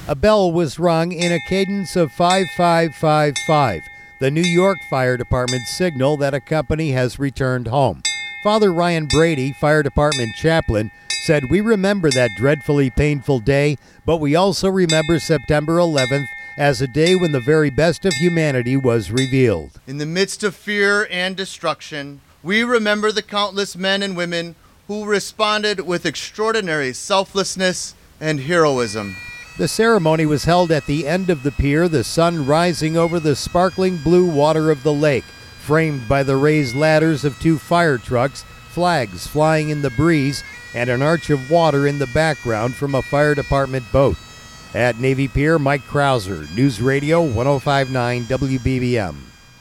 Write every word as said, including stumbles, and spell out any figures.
A bell was rung in a cadence of five five five five, the New York Fire Department's signal that a company has returned home. Father Ryan Brady, Fire Department chaplain, said, "We remember that dreadfully painful day, but we also remember September eleventh as a day when the very best of humanity was revealed. In the midst of fear and destruction, we remember the countless men and women who responded with extraordinary selflessness and heroism." The ceremony was held at the end of the pier, the sun rising over the sparkling blue water of the lake, framed by the raised ladders of two fire trucks, flags flying in the breeze, and an arch of water in the background from a fire department boat. At Navy Pier, Mike Krauser, News Radio one oh five point nine W B B M.